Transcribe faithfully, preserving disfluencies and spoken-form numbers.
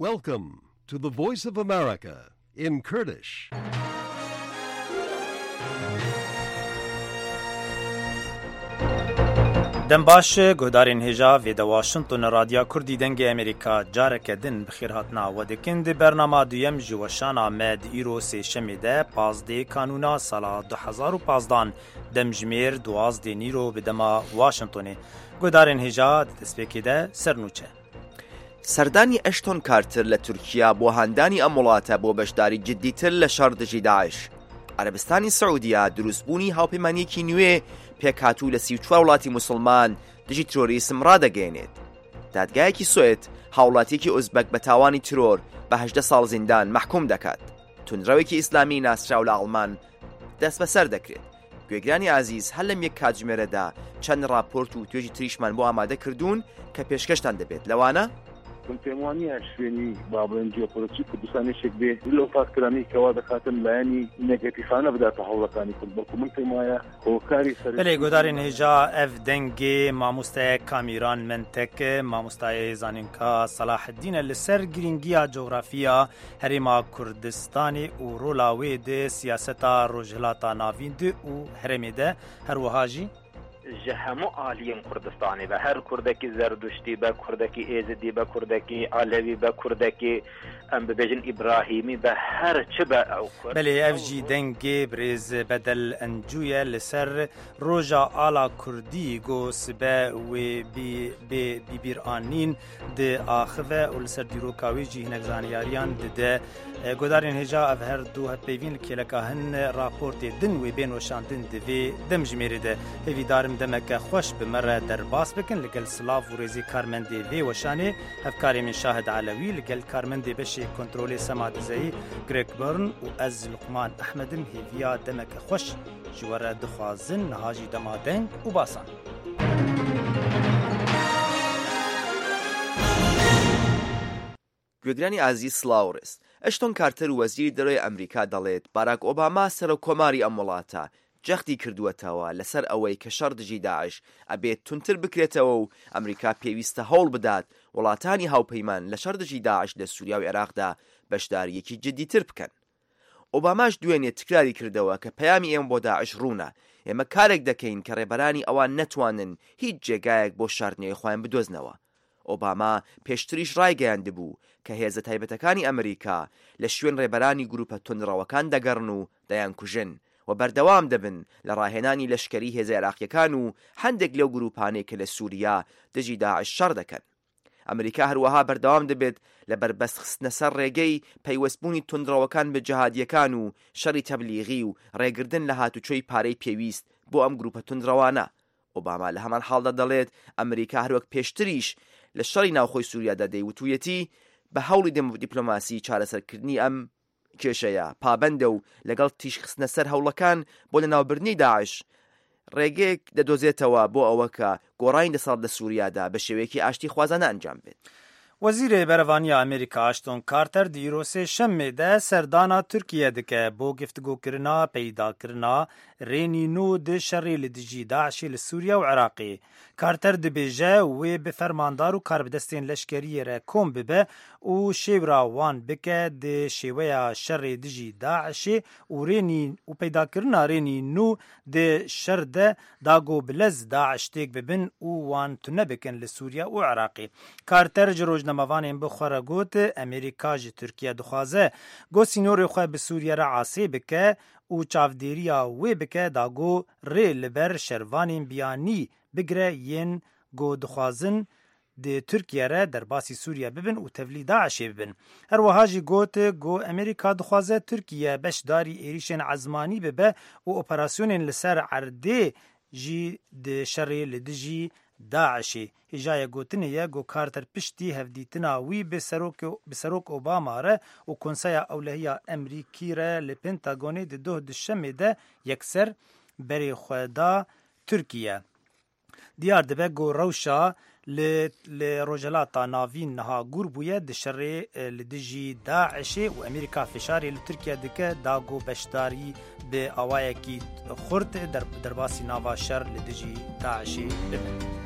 Welcome to the Voice of America in Kurdish. دم باش گودارین هجا و د واشنگتن رادیو کردی دنگ امریکا جارک دن بخیر هاتنا و دکند برنامه دویم جوشان آمد ایرو سه شمیده پازده کانونا سال دو هزار و پازده دم جمیر دوازده نیرو بدما واشنگتن گودارین هجا دسپیکیده سرنوچه سەردانی ئەشتۆن کارتر لە تورکیا بۆ هاندانی ئەم وڵاتە بۆ بەشداری جددیتر لە شەڕدژی داعش. عەرەبستانی سەعودیە دروستبوونی هاوپەیمانیەکی نوێ پێکهاتوو لە سی و چوار وڵاتی موسڵمان دژی ترۆریسم ڕادەگەێنێت. دادگایەکی سوێت هاوڵاتیەکی ئوزبەک بە تاوانی ترۆر بە هەژدە ساڵ زیندان مەحکوم دەکات. تونڕەوێکی ئیسلامی ناسراو لە ئاڵمان دەست بەسەر دەکرێت. گوێگرانی عزیز هەر لەم یەک کاتژمێرەدا چەند راپۆرت و توێژی تریشمان بۆ ئامادە کردوون کە پێشکەشتان دەبێت. لەوانە پێموانیە شوێنی بابڵێن جیۆپۆلیتیک کوردستانێشێک بێ لەو تاقیکرانی کەوا دەکاتن لایەنی نێگەتیڤانە بداتە هەوڵەکانی کورد بەڵکو من پێم وایە هۆکاری سەر بەڵێ گۆدارین هێژا ئەف دەنگێ مامۆستایە کامیران منتەک مامۆستایە زانینکە سەلاحەددینە لەسەر گرنگیە جۆغرافیە هەرێما کوردستانی و ڕۆڵا وێ دێ سیاسەتا ڕۆژهەڵاتە ناوین دێ و هەرێمێ دە هەروەها ژی ji hemû aliyên Kurdistanê ve her kurdekî zerduştî be kurdekî êzidî be kurdekî alevî be kurdekî em bibêjin İbrahîmî be her çi be ew Kurd. Belê ev jî dengê birêz bedel encûye li ser roja ala Kurdî got sibe wê bê bîbîranîn di axive û li ser dîroka wê jî hinek zaniyariyan dide. Godarên hêja ev her du hevpeyvîn li kêleka hin raportê din wê bên weşandin divê dem ji mêrê de hêvî darim demeke xweş bi me re derbas bikin li gel silav û rêzê karmendê vê weşanê hevkarê min Şahid Alewî li gel karmendê beşê kontrolê Sema Dizeyî Greg Byrne û ez Luqman Ehmedin hêviya demeke xweş ji we re dixwazin niha jî dema deng û basan. گوێگرانی عزیز سلااوڕست ئەشتۆن کارتر و وەزیری دەرەوەی ئەمریکا دەڵێت باراک ئۆباما سەرۆکۆماری ئەم وڵاتە جەختی کردووەتەوە لەسەر ئەوەی کە شەڕ دژی داعش ئەبێت تونتر بکرێتەوە و ئەمریکا پێویستە هەوڵ بدات وڵاتانی هاوپەیمان لە شەڕ دژی داعش لە سووریا و عێراقدا بەشداریەکی جددیتر بکەن. ئۆباماش دوێنێ تکراری کردەوە کە پەیامی ئێمە بۆ داعش ڕوونە، ئێمە کارێک دەکەین کە ڕێبەرانی ئەوان نەتوانن هیچ جێگایەک بۆ شاردنەوەی خۆیان بدۆزنەوە. ئۆباما پێشتریش ڕایگەیاندبوو کە هێزە تایبەتەکانی ئەمریکا لە شوێن ڕێبەرانی گروپە تونڕەوەکان دەگەڕن و دەیان کوژن و بەردەوام دەبن لە ڕاهێنانی لەشکری هێزە عێراقیەکان و هەندێک لەو گروپانەی کە لە سووریا دژی داعش شەڕ دەکەن. ئەمریکا هەروەها بەردەوام دەبێت لە بربەست خستنە سەر ڕێگەی پەیوەستبوونی تونڕەوەکان بە جەهادیەکان و شەڕی تەبلیغی و ڕێگردن لە هاتوچۆی پارەی پێویست بۆ ئەم گروپە تونڕەوانە. ئۆباما لە هەمان حاڵدا دەڵێت ئەمریکا هەروەک پێشتریش لە شەڕی ناوخۆی سووریادا دەیوتویەتی بە هەوڵی دیپلۆماسی چارەسەرکردنی ئەم کێشەیە پابەندە و لەگەڵ تیش خستنە سەر هەوڵەکان بۆ لەناوبردنی داعش ڕێگەیەک دەدۆزێتەوە بۆ ئەوە کە گۆڕانی دەسەڵات لە سووریادا بە شێوەیەکی ئاشتی خوازانە ئەنجام بێت. وەزیرê berevaniya Amerîka Ashton Carter di îrosê şemê de serdana Tirkiye dike bo giftgokirina peydakirina rênî nû di şerê li dijî Daişê li Sûriya û Iraqê. Carter dibêje wê bi fermandar û karbidestên leşkeriyê re kom bibe û şêwra wan bike di şêweya şerê dijî Daişê û rênî û peydakirina rênî nû di şer de dago bilez Daeş têk bibin û wan tune bikin li Sûriya û Iraqê. Carter ji roj nemavanên bixwe re got Amerîka ji Tirkiye dixwaze got sînorê xwe bi Sûriye re asê bike û çavdêriya wê bike dago rê li ber şervanên biyanî bigire yên got dixwazin di Tirkiye re derbasî Sûriye bibin û tevlî Daişê bibin. Her wiha jî got got Amerîka dixwaze Tirkiye beşdarî êrişên ezmanî bibe û operasyonên li ser erdê jî di şerê li dijî Daişê. Hêjaya gotinê ye got Carter piştî hevdîtina wî bi serok Obama re û Konseya Ewlehiya Emerîkî re li Pentagonê di doh di şemê de yekser berê xwe da Tirkiye. Diyar dibe got rewşa li rojhelata navîn niha gûr bûye di şerê li dijî Daişê û Amerîka fişarê li Tirkiye dike da got beşdarî bi awayekî xurt derbasî nava şer li dijî Daişê bibin.